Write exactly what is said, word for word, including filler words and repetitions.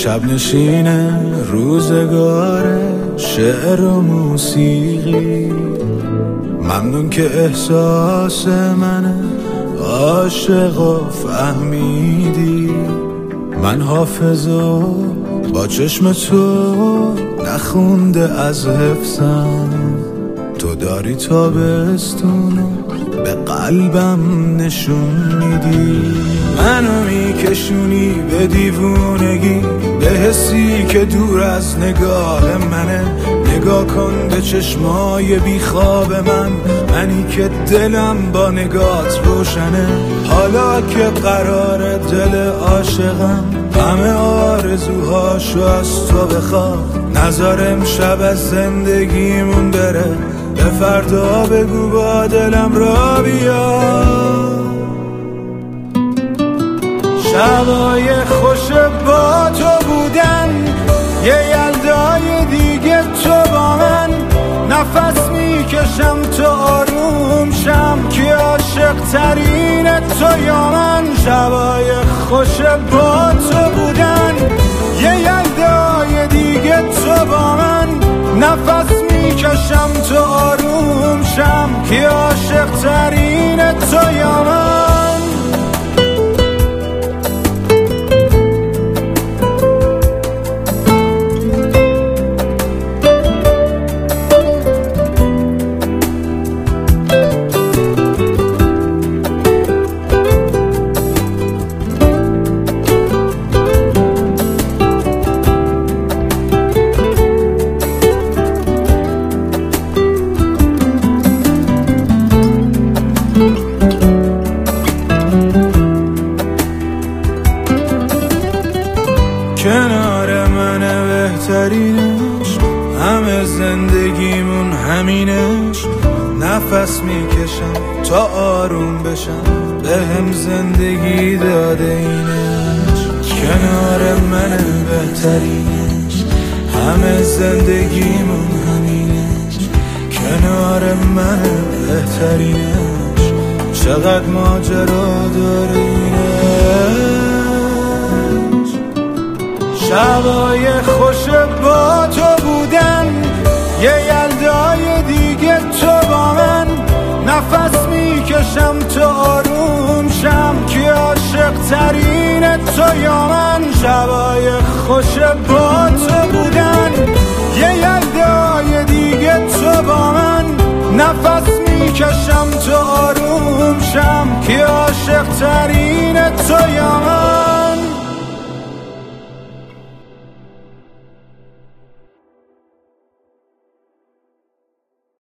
شب نشینه روزگار شعر و موسیقی، ممنون که احساس منه عاشق و فهمیدی. من حافظو با چشم تو نخونده از حفظم، تو داری تابستونو به قلبم نشون میدی. منو میکشونی به دیوونگی، به حسی که دور از نگاه منه. نگاه کن به چشمای بیخواب من، منی که دلم با نگات روشنه. حالا که قرار دل عاشقم همه آرزوهاشو از تو بخواد، نذارم شب از زندگیمون بره، به فردا بگو با دلم را بیا. شبای خوش با تو بودن، یه یلدای دیگه تو با من. نفس میکشم تو آروم شم، که عاشق ترین تو یا من. شبای خوش با تو بودن، یه یلدای دیگه تو با من. نفس میکشم تو آروم شم، که عاشق ترین تو یا من. کنار منه بهترینش، همه زندگیمون همینش. نفس میکشم تا آروم بشم، به هم زندگی داده اینش. کنار منه بهترینش، همه زندگیمون همینش. کنار منه بهترینش، چقدر ماجرا داره اینش. شبای خوش با تو بودن، یه یلدای دیگه تو با من. نفس میکشم تو آروم شم، که عاشق ترین تو یا من. شبای خوش با تو بودن، یه یلدای دیگه تو با من. نفس میکشم تو آروم شم، که عاشق ترین